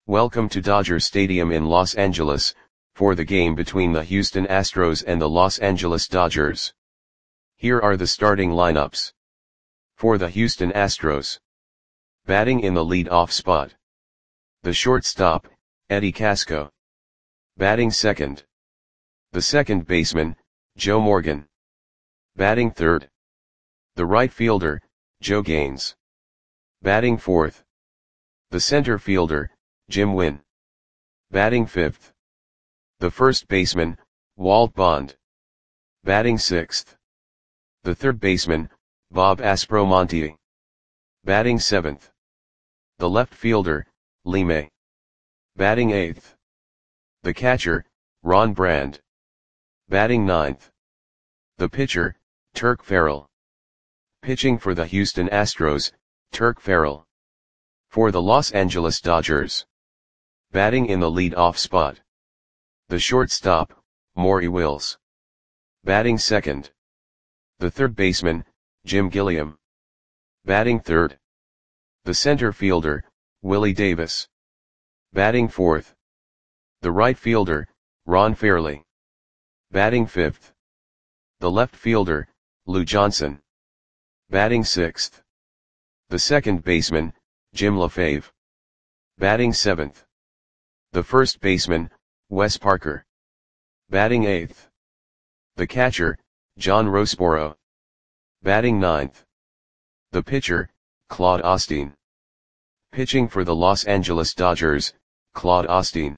Welcome to Dodger Stadium in Los Angeles, for the game between the Houston Astros and the Los Angeles Dodgers. Here are the starting lineups. For the Houston Astros. Batting in the lead-off spot. The shortstop, Eddie Casco. Batting second. The second baseman, Joe Morgan. Batting third. The right fielder, Joe Gaines. Batting fourth. The center fielder, Jim Wynn. Batting fifth. The first baseman, Walt Bond. Batting sixth. The third baseman, Bob Aspromonte. Batting seventh. The left fielder, Lee May. Batting eighth. The catcher, Ron Brand. Batting ninth. The pitcher, Turk Farrell. Pitching for the Houston Astros, Turk Farrell. For the Los Angeles Dodgers. Batting in the lead-off spot. The shortstop, Maury Wills. Batting second. The third baseman, Jim Gilliam. Batting third. The center fielder, Willie Davis. Batting fourth. The right fielder, Ron Fairly. Batting fifth. The left fielder, Lou Johnson. Batting sixth. The second baseman, Jim LaFave. Batting seventh. The first baseman, Wes Parker. Batting eighth. The catcher, John Roseboro. Batting ninth. The pitcher, Claude Osteen. Pitching for the Los Angeles Dodgers, Claude Osteen.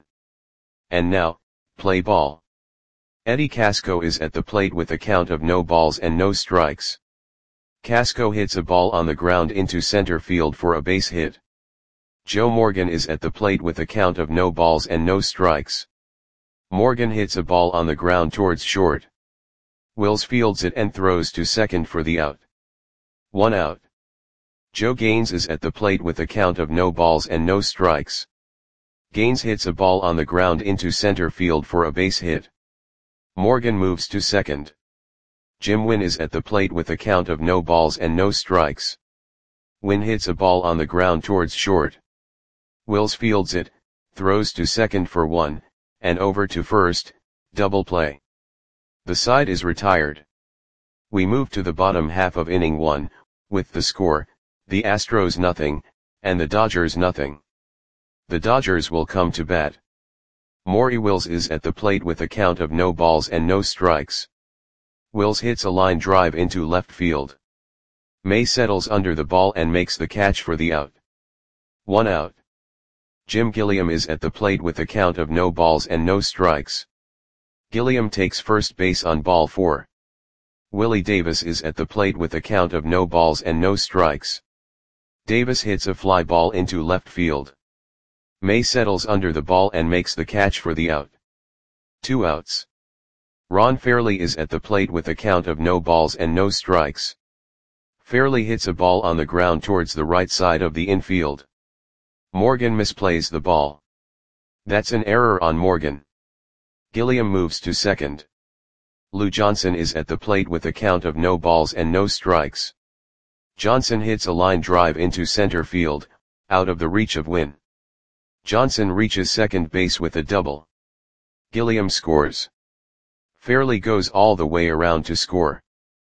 And now, play ball. Eddie Casco is at the plate with a count of no balls and no strikes. Casco hits a ball on the ground into center field for a base hit. Joe Morgan is at the plate with a count of no balls and no strikes. Morgan hits a ball on the ground towards short. Wills fields it and throws to second for the out. 1 out. Joe Gaines is at the plate with a count of no balls and no strikes. Gaines hits a ball on the ground into center field for a base hit. Morgan moves to second. Jim Wynn is at the plate with a count of no balls and no strikes. Wynn hits a ball on the ground towards short. Wills fields it, throws to second for 1, and over to first, double play. The side is retired. We move to the bottom half of inning 1, with the score, the Astros nothing, and the Dodgers nothing. The Dodgers will come to bat. Maury Wills is at the plate with a count of no balls and no strikes. Wills hits a line drive into left field. May settles under the ball and makes the catch for the out. 1 out. Jim Gilliam is at the plate with a count of no balls and no strikes. Gilliam takes first base on ball 4. Willie Davis is at the plate with a count of no balls and no strikes. Davis hits a fly ball into left field. May settles under the ball and makes the catch for the out. 2 outs. Ron Fairly is at the plate with a count of no balls and no strikes. Fairly hits a ball on the ground towards the right side of the infield. Morgan misplays the ball. That's an error on Morgan. Gilliam moves to second. Lou Johnson is at the plate with a count of no balls and no strikes. Johnson hits a line drive into center field, out of the reach of Wynn. Johnson reaches second base with a double. Gilliam scores. Fairly goes all the way around to score.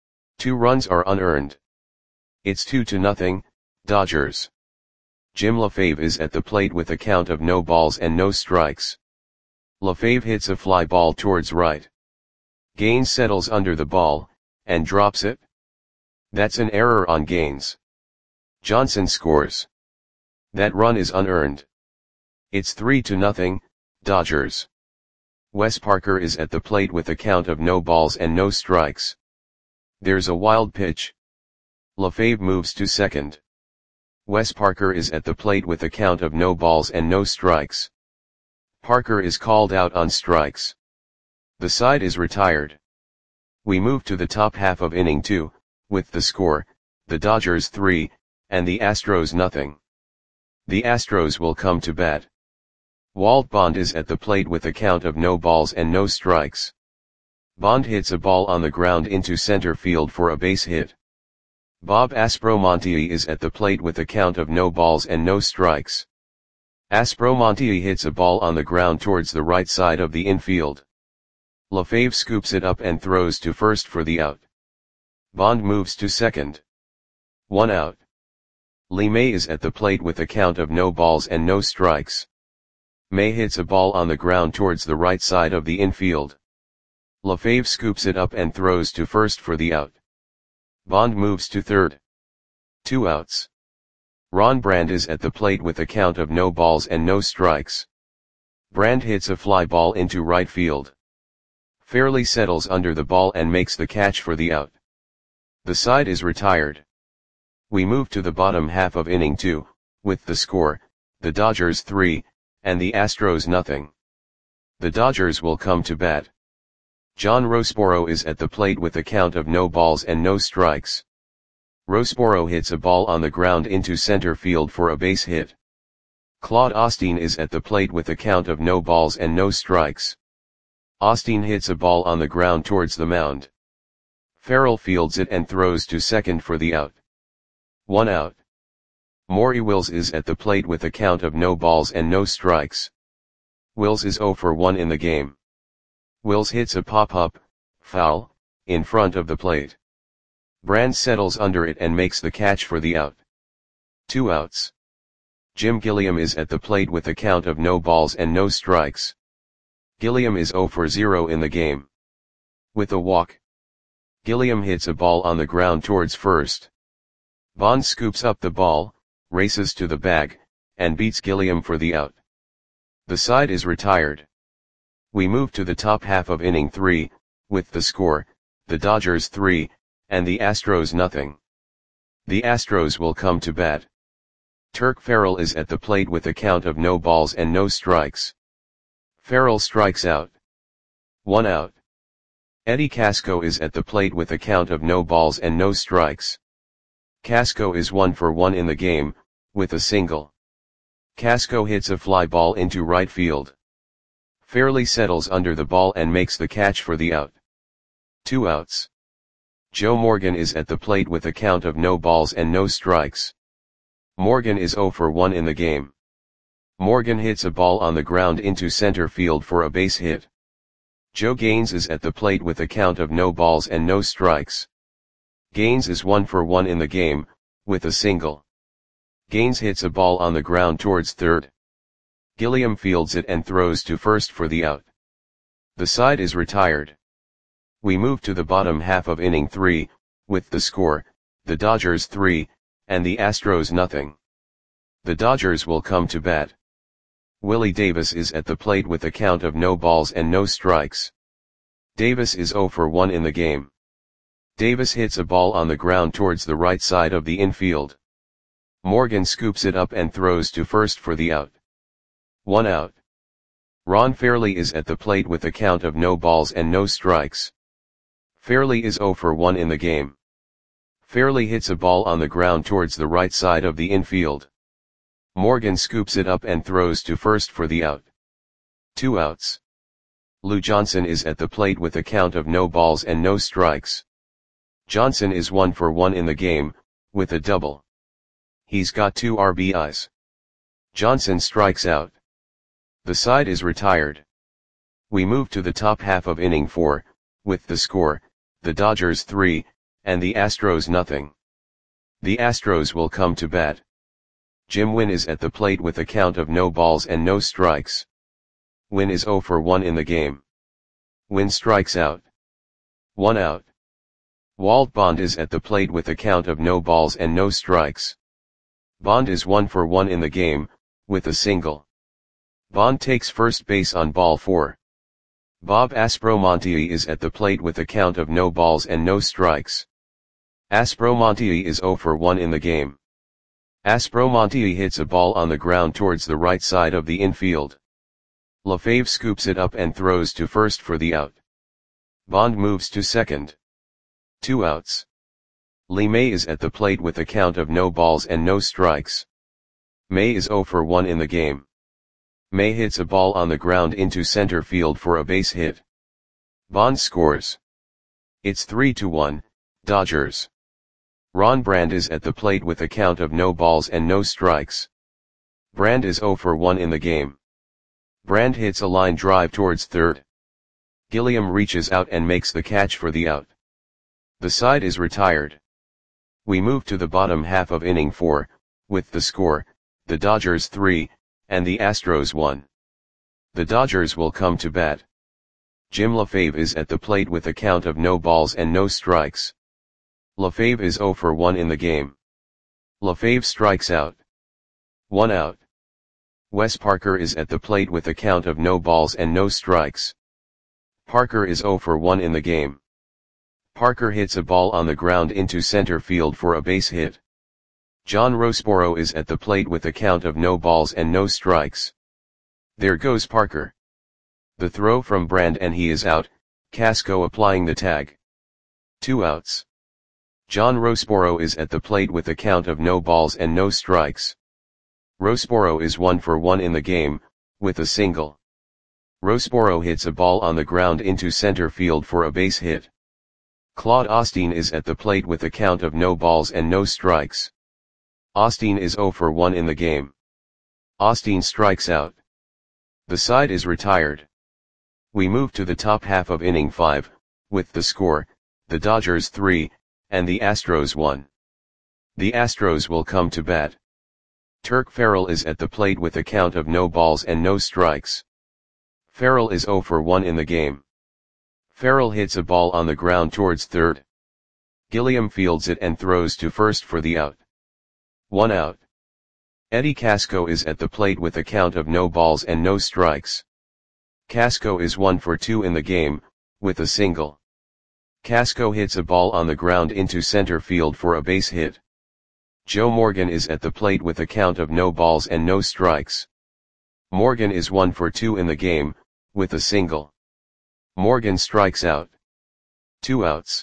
2 runs are unearned. It's 2-0, Dodgers. Jim LaFave is at the plate with a count of no balls and no strikes. LaFave hits a fly ball towards right. Gaines settles under the ball, and drops it. That's an error on Gaines. Johnson scores. That run is unearned. It's 3-0, Dodgers. Wes Parker is at the plate with a count of no balls and no strikes. There's a wild pitch. LaFave moves to second. Wes Parker is at the plate with a count of no balls and no strikes. Parker is called out on strikes. The side is retired. We move to the top half of inning 2, with the score, the Dodgers 3, and the Astros nothing. The Astros will come to bat. Walt Bond is at the plate with a count of no balls and no strikes. Bond hits a ball on the ground into center field for a base hit. Bob Aspromonte is at the plate with a count of no balls and no strikes. Aspromonte hits a ball on the ground towards the right side of the infield. Lefebvre scoops it up and throws to first for the out. Bond moves to second. 1 out. Lemay is at the plate with a count of no balls and no strikes. May hits a ball on the ground towards the right side of the infield. Lefebvre scoops it up and throws to first for the out. Bond moves to third. 2 outs. Ron Brand is at the plate with a count of no balls and no strikes. Brand hits a fly ball into right field. Fairley settles under the ball and makes the catch for the out. The side is retired. We move to the bottom half of inning 2, with the score, the Dodgers 3, and the Astros nothing. The Dodgers will come to bat. John Roseboro is at the plate with a count of no balls and no strikes. Roseboro hits a ball on the ground into center field for a base hit. Claude Osteen is at the plate with a count of no balls and no strikes. Osteen hits a ball on the ground towards the mound. Farrell fields it and throws to second for the out. 1 out. Maury Wills is at the plate with a count of no balls and no strikes. Wills is 0 for 1 in the game. Wills hits a pop-up, foul, in front of the plate. Brand settles under it and makes the catch for the out. 2 outs. Jim Gilliam is at the plate with a count of no balls and no strikes. Gilliam is 0 for 0 in the game. With a walk. Gilliam hits a ball on the ground towards first. Bond scoops up the ball, races to the bag, and beats Gilliam for the out. The side is retired. We move to the top half of inning 3, with the score, the Dodgers 3, and the Astros nothing. The Astros will come to bat. Turk Farrell is at the plate with a count of no balls and no strikes. Farrell strikes out. 1 out. Eddie Casco is at the plate with a count of no balls and no strikes. Casco is 1 for 1 in the game, with a single. Casco hits a fly ball into right field. Fairley settles under the ball and makes the catch for the out. 2 outs. Joe Morgan is at the plate with a count of no balls and no strikes. Morgan is 0 for 1 in the game. Morgan hits a ball on the ground into center field for a base hit. Joe Gaines is at the plate with a count of no balls and no strikes. Gaines is 1 for 1 in the game, with a single. Gaines hits a ball on the ground towards third. Gilliam fields it and throws to first for the out. The side is retired. We move to the bottom half of inning 3, with the score, the Dodgers 3, and the Astros nothing. The Dodgers will come to bat. Willie Davis is at the plate with a count of no balls and no strikes. Davis is 0 for 1 in the game. Davis hits a ball on the ground towards the right side of the infield. Morgan scoops it up and throws to first for the out. 1 out. Ron Fairley is at the plate with a count of no balls and no strikes. Fairley is 0 for 1 in the game. Fairley hits a ball on the ground towards the right side of the infield. Morgan scoops it up and throws to first for the out. 2 outs. Lou Johnson is at the plate with a count of no balls and no strikes. Johnson is 1 for 1 in the game, with a double. He's got 2 RBIs. Johnson strikes out. The side is retired. We move to the top half of inning 4, with the score, the Dodgers 3, and the Astros nothing. The Astros will come to bat. Jim Wynn is at the plate with a count of no balls and no strikes. Wynn is 0 for 1 in the game. Wynn strikes out. 1 out. Walt Bond is at the plate with a count of no balls and no strikes. Bond is 1 for 1 in the game, with a single. Bond takes first base on ball 4. Bob Aspromonte is at the plate with a count of no balls and no strikes. Aspromonte is 0 for 1 in the game. Aspromonte hits a ball on the ground towards the right side of the infield. Lefebvre scoops it up and throws to first for the out. Bond moves to second. 2 outs. Lemay is at the plate with a count of no balls and no strikes. May is 0 for 1 in the game. May hits a ball on the ground into center field for a base hit. Bond scores. It's 3-1, Dodgers. Ron Brand is at the plate with a count of no balls and no strikes. Brand is 0 for 1 in the game. Brand hits a line drive towards third. Gilliam reaches out and makes the catch for the out. The side is retired. We move to the bottom half of inning 4, with the score, the Dodgers 3, and the Astros 1. The Dodgers will come to bat. Jim LaFave is at the plate with a count of no balls and no strikes. LaFave is 0 for 1 in the game. LaFave strikes out. 1 out. Wes Parker is at the plate with a count of no balls and no strikes. Parker is 0 for 1 in the game. Parker hits a ball on the ground into center field for a base hit. John Roseboro is at the plate with a count of no balls and no strikes. There goes Parker. The throw from Brand and he is out, Casco applying the tag. 2 outs. John Roseboro is at the plate with a count of no balls and no strikes. Roseboro is 1 for 1 in the game, with a single. Roseboro hits a ball on the ground into center field for a base hit. Claude Osteen is at the plate with a count of no balls and no strikes. Osteen is 0 for 1 in the game. Osteen strikes out. The side is retired. We move to the top half of inning 5, with the score, the Dodgers 3, and the Astros 1. The Astros will come to bat. Turk Farrell is at the plate with a count of no balls and no strikes. Farrell is 0 for 1 in the game. Farrell hits a ball on the ground towards third. Gilliam fields it and throws to first for the out. 1 out. Eddie Casco is at the plate with a count of no balls and no strikes. Casco is 1 for 2 in the game, with a single. Casco hits a ball on the ground into center field for a base hit. Joe Morgan is at the plate with a count of no balls and no strikes. Morgan is 1 for 2 in the game, with a single. Morgan strikes out. 2 outs.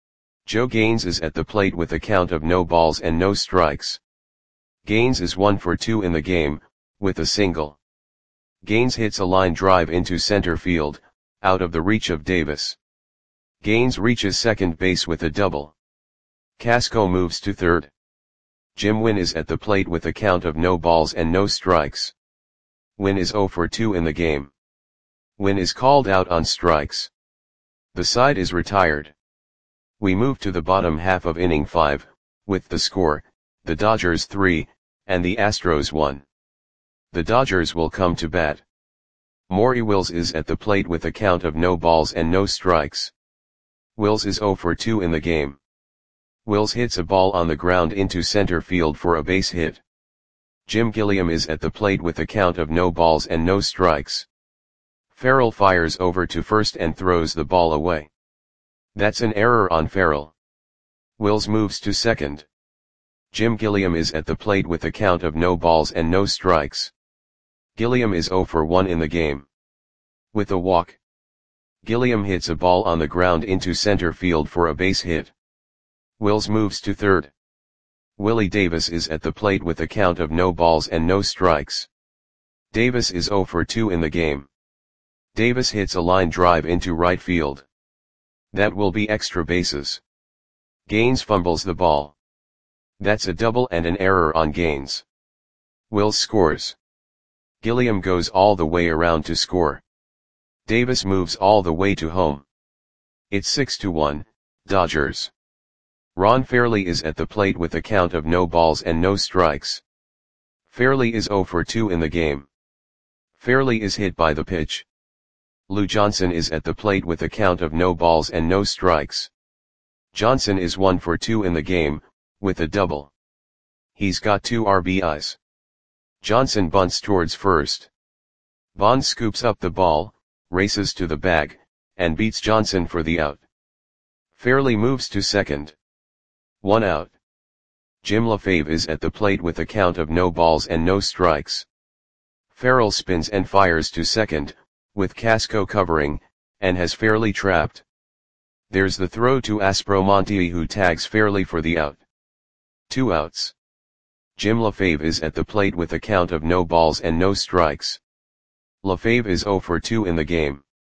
Joe Gaines is at the plate with a count of no balls and no strikes. Gaines is 1 for 2 in the game, with a single. Gaines hits a line drive into center field, out of the reach of Davis. Gaines reaches second base with a double. Casco moves to third. Jim Wynn is at the plate with a count of no balls and no strikes. Wynn is 0 for 2 in the game. Wynn is called out on strikes. The side is retired. We move to the bottom half of inning 5, with the score, the Dodgers 3, and the Astros 1. The Dodgers will come to bat. Maury Wills is at the plate with a count of no balls and no strikes. Wills is 0 for 2 in the game. Wills hits a ball on the ground into center field for a base hit. Jim Gilliam is at the plate with a count of no balls and no strikes. Farrell fires over to first and throws the ball away. That's an error on Farrell. Wills moves to second. Jim Gilliam is at the plate with a count of no balls and no strikes. Gilliam is 0 for 1 in the game. With a walk. Gilliam hits a ball on the ground into center field for a base hit. Wills moves to third. Willie Davis is at the plate with a count of no balls and no strikes. Davis is 0 for 2 in the game. Davis hits a line drive into right field. That will be extra bases. Gaines fumbles the ball. That's a double and an error on Gaines. Wills scores. Gilliam goes all the way around to score. Davis moves all the way to home. It's 6-1, Dodgers. Ron Fairly is at the plate with a count of no balls and no strikes. Fairly is 0 for 2 in the game. Fairly is hit by the pitch. Lou Johnson is at the plate with a count of no balls and no strikes. Johnson is 1 for 2 in the game, with a double. He's got 2 RBIs. Johnson bunts towards first. Bond scoops up the ball, races to the bag, and beats Johnson for the out. Fairly moves to second. 1 out. Jim LaFave is at the plate with a count of no balls and no strikes. Farrell spins and fires to second, with Casco covering, and has Fairly trapped. There's the throw to Aspromonte who tags Fairly for the out. 2 outs. Jim LaFave is at the plate with a count of no balls and no strikes. LaFave is 0 for 2 in the game.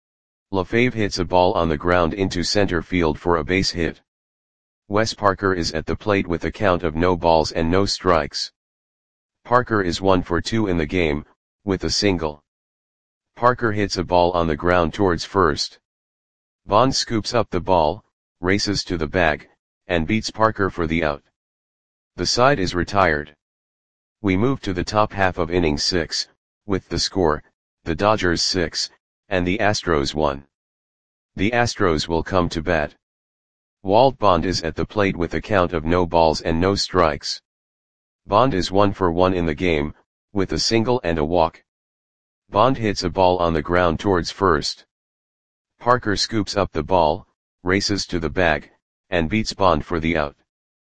LaFave hits a ball on the ground into center field for a base hit. Wes Parker is at the plate with a count of no balls and no strikes. Parker is 1 for 2 in the game, with a single. Parker hits a ball on the ground towards first. Bond scoops up the ball, races to the bag, and beats Parker for the out. The side is retired. We move to the top half of inning 6, with the score, the Dodgers 6, and the Astros 1. The Astros will come to bat. Walt Bond is at the plate with a count of no balls and no strikes. Bond is 1 for 1 in the game, with a single and a walk. Bond hits a ball on the ground towards first. Parker scoops up the ball, races to the bag, and beats Bond for the out.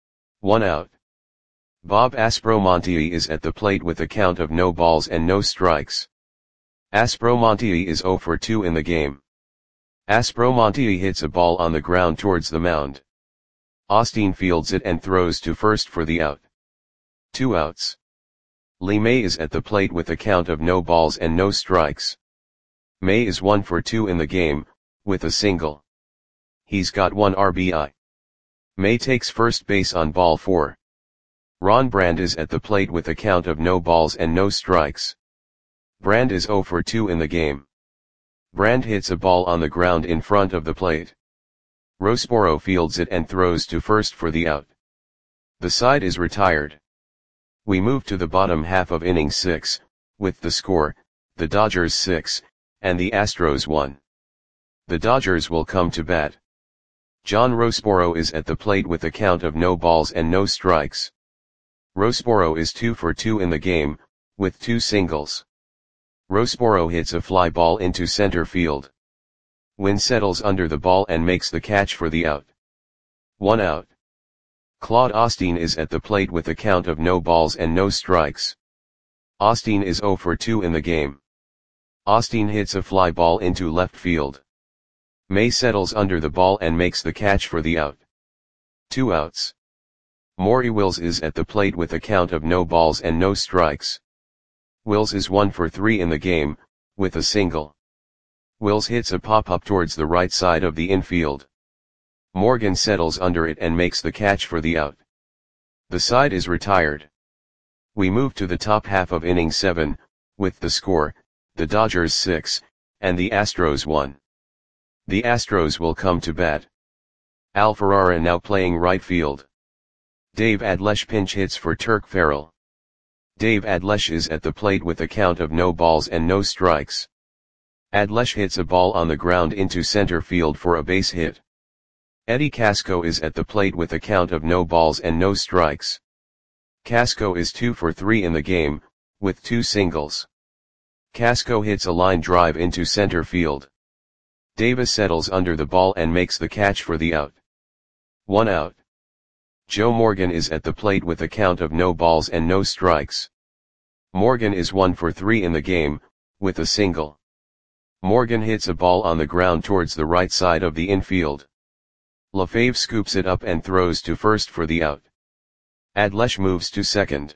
1 out. Bob Aspromonte is at the plate with a count of no balls and no strikes. Aspromonte is 0 for 2 in the game. Aspromonte hits a ball on the ground towards the mound. Osteen fields it and throws to first for the out. 2 outs. Lee May is at the plate with a count of no balls and no strikes. May is 1 for 2 in the game, with a single. He's got 1 RBI. May takes first base on ball 4. Ron Brand is at the plate with a count of no balls and no strikes. Brand is 0 for 2 in the game. Brand hits a ball on the ground in front of the plate. Rosboro fields it and throws to first for the out. The side is retired. We move to the bottom half of inning 6, with the score, the Dodgers 6, and the Astros 1. The Dodgers will come to bat. John Rosboro is at the plate with a count of no balls and no strikes. Rosboro is 2 for 2 in the game, with 2 singles. Rosboro hits a fly ball into center field. Wynn settles under the ball and makes the catch for the out. 1 out. Claude Osteen is at the plate with a count of no balls and no strikes. Osteen is 0 for 2 in the game. Osteen hits a fly ball into left field. May settles under the ball and makes the catch for the out. 2 outs. Maury Wills is at the plate with a count of no balls and no strikes. Wills is 1 for 3 in the game, with a single. Wills hits a pop-up towards the right side of the infield. Morgan settles under it and makes the catch for the out. The side is retired. We move to the top half of inning 7, with the score, the Dodgers 6, and the Astros 1. The Astros will come to bat. Al Ferrara now playing right field. Dave Adlesh pinch hits for Turk Farrell. Dave Adlesh is at the plate with a count of no balls and no strikes. Adlesh hits a ball on the ground into center field for a base hit. Eddie Casco is at the plate with a count of no balls and no strikes. Casco is 2 for 3 in the game, with 2 singles. Casco hits a line drive into center field. Davis settles under the ball and makes the catch for the out. 1 out. Joe Morgan is at the plate with a count of no balls and no strikes. Morgan is 1 for 3 in the game, with a single. Morgan hits a ball on the ground towards the right side of the infield. LaFave scoops it up and throws to first for the out. Adlesh moves to second.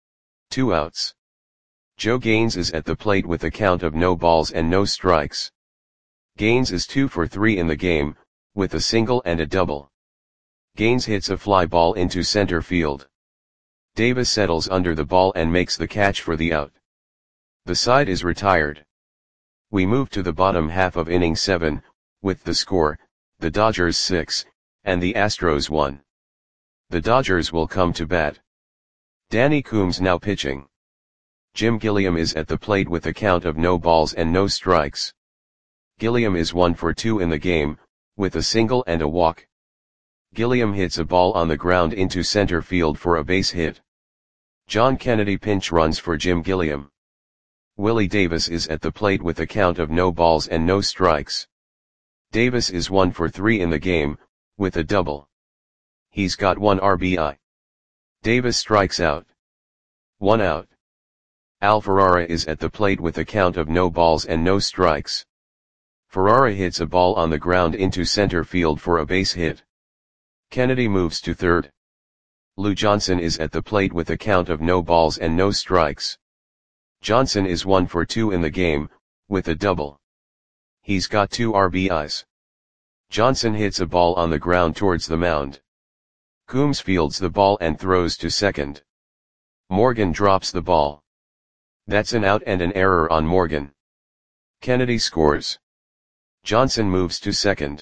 2 outs. Joe Gaines is at the plate with a count of no balls and no strikes. Gaines is 2 for 3 in the game, with a single and a double. Gaines hits a fly ball into center field. Davis settles under the ball and makes the catch for the out. The side is retired. We move to the bottom half of inning 7, with the score, the Dodgers 6, and the Astros 1. The Dodgers will come to bat. Danny Coombs now pitching. Jim Gilliam is at the plate with a count of no balls and no strikes. Gilliam is 1 for 2 in the game, with a single and a walk. Gilliam hits a ball on the ground into center field for a base hit. John Kennedy pinch runs for Jim Gilliam. Willie Davis is at the plate with a count of no balls and no strikes. Davis is 1 for 3 in the game, with a double. He's got 1 RBI. Davis strikes out. 1 out. Al Ferrara is at the plate with a count of no balls and no strikes. Ferrara hits a ball on the ground into center field for a base hit. Kennedy moves to third. Lou Johnson is at the plate with a count of no balls and no strikes. Johnson is 1 for 2 in the game, with a double. He's got 2 RBIs. Johnson hits a ball on the ground towards the mound. Coombs fields the ball and throws to second. Morgan drops the ball. That's an out and an error on Morgan. Kennedy scores. Johnson moves to second.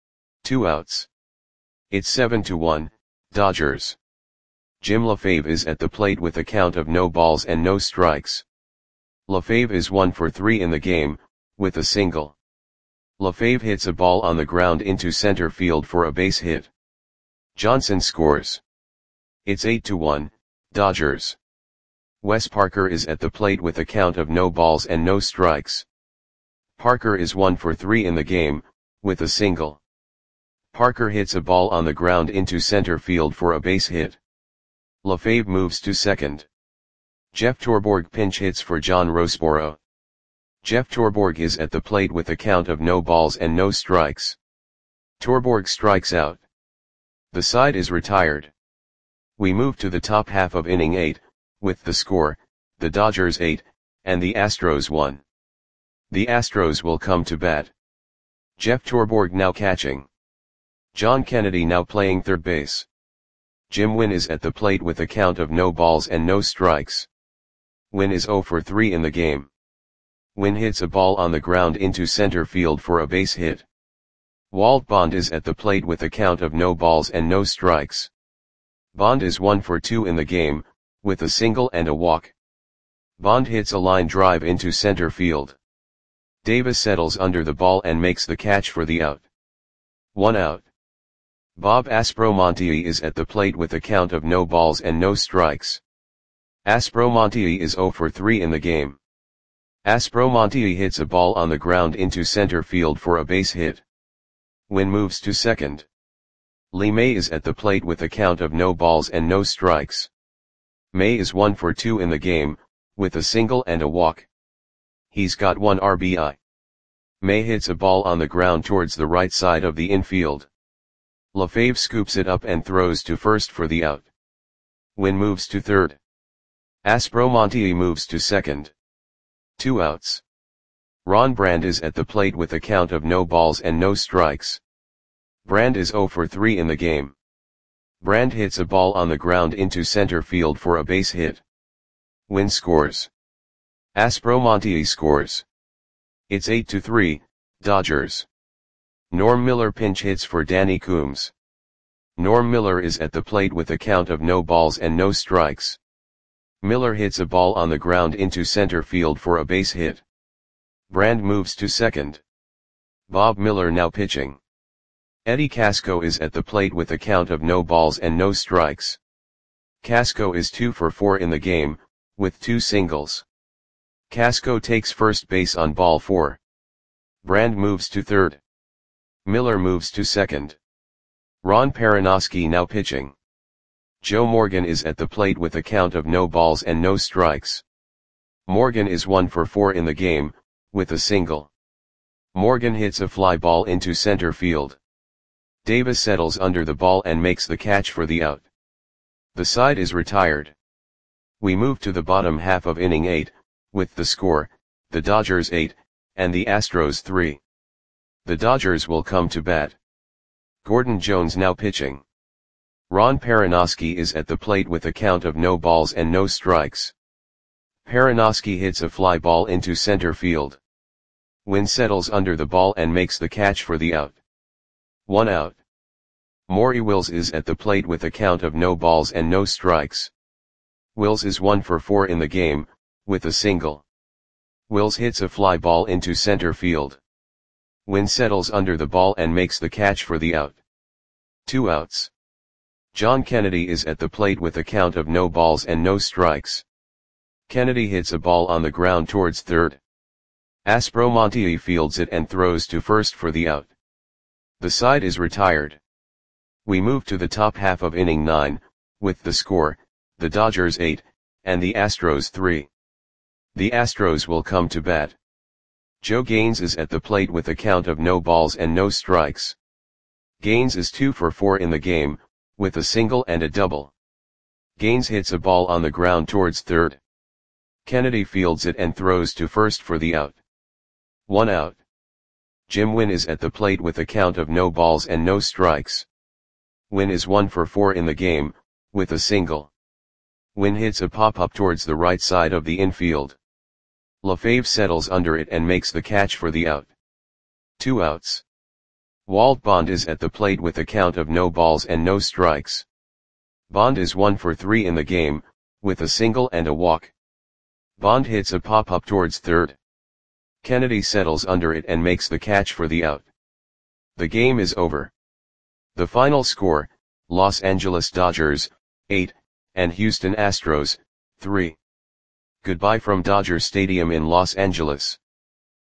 2 outs. It's 7-1, Dodgers. Jim LaFave is at the plate with a count of no balls and no strikes. LaFave is 1 for 3 in the game, with a single. LaFave hits a ball on the ground into center field for a base hit. Johnson scores. It's 8-1, Dodgers. Wes Parker is at the plate with a count of no balls and no strikes. Parker is 1 for 3 in the game, with a single. Parker hits a ball on the ground into center field for a base hit. LaFave moves to second. Jeff Torborg pinch hits for John Roseboro. Jeff Torborg is at the plate with a count of no balls and no strikes. Torborg strikes out. The side is retired. We move to the top half of inning 8, with the score, the Dodgers 8, and the Astros 1. The Astros will come to bat. Jeff Torborg now catching. John Kennedy now playing third base. Jim Wynn is at the plate with a count of no balls and no strikes. Wynn is 0 for 3 in the game. Wynn hits a ball on the ground into center field for a base hit. Walt Bond is at the plate with a count of no balls and no strikes. Bond is 1 for 2 in the game, with a single and a walk. Bond hits a line drive into center field. Davis settles under the ball and makes the catch for the out. 1 out. Bob Aspromonte is at the plate with a count of no balls and no strikes. Aspromonte is 0 for 3 in the game. Aspromonte hits a ball on the ground into center field for a base hit. Wynn moves to second. Lee May is at the plate with a count of no balls and no strikes. May is 1 for 2 in the game, with a single and a walk. He's got 1 RBI. May hits a ball on the ground towards the right side of the infield. LaFave scoops it up and throws to first for the out. Wynn moves to third. Aspromonte moves to second. 2 outs. Ron Brand is at the plate with a count of no balls and no strikes. Brand is 0 for 3 in the game. Brand hits a ball on the ground into center field for a base hit. Wynn scores. Aspromonte scores. It's 8-3, Dodgers. Norm Miller pinch hits for Danny Coombs. Norm Miller is at the plate with a count of no balls and no strikes. Miller hits a ball on the ground into center field for a base hit. Brand moves to second. Bob Miller now pitching. Eddie Casco is at the plate with a count of no balls and no strikes. Casco is 2 for 4 in the game, with 2 singles. Casco takes first base on ball 4. Brand moves to third. Miller moves to second. Ron Perinoski now pitching. Joe Morgan is at the plate with a count of no balls and no strikes. Morgan is 1 for 4 in the game, with a single. Morgan hits a fly ball into center field. Davis settles under the ball and makes the catch for the out. The side is retired. We move to the bottom half of inning 8, with the score, the Dodgers 8, and the Astros 3. The Dodgers will come to bat. Gordon Jones now pitching. Ron Perinoski is at the plate with a count of no balls and no strikes. Perinoski hits a fly ball into center field. Wynn settles under the ball and makes the catch for the out. 1 out. Maury Wills is at the plate with a count of no balls and no strikes. Wills is 1 for 4 in the game, with a single. Wills hits a fly ball into center field. Wynn settles under the ball and makes the catch for the out. 2 outs. John Kennedy is at the plate with a count of no balls and no strikes. Kennedy hits a ball on the ground towards third. Aspromonte fields it and throws to first for the out. The side is retired. We move to the top half of inning 9, with the score, the Dodgers 8, and the Astros 3. The Astros will come to bat. Joe Gaines is at the plate with a count of no balls and no strikes. Gaines is 2 for 4 in the game, with a single and a double. Gaines hits a ball on the ground towards third. Kennedy fields it and throws to first for the out. 1 out. Jim Wynn is at the plate with a count of no balls and no strikes. Wynn is 1 for 4 in the game, with a single. Win hits a pop-up towards the right side of the infield. LaFave settles under it and makes the catch for the out. 2 outs. Walt Bond is at the plate with a count of no balls and no strikes. Bond is 1 for 3 in the game, with a single and a walk. Bond hits a pop-up towards third. Kennedy settles under it and makes the catch for the out. The game is over. The final score, Los Angeles Dodgers, 8, and Houston Astros, 3. Goodbye from Dodger Stadium in Los Angeles.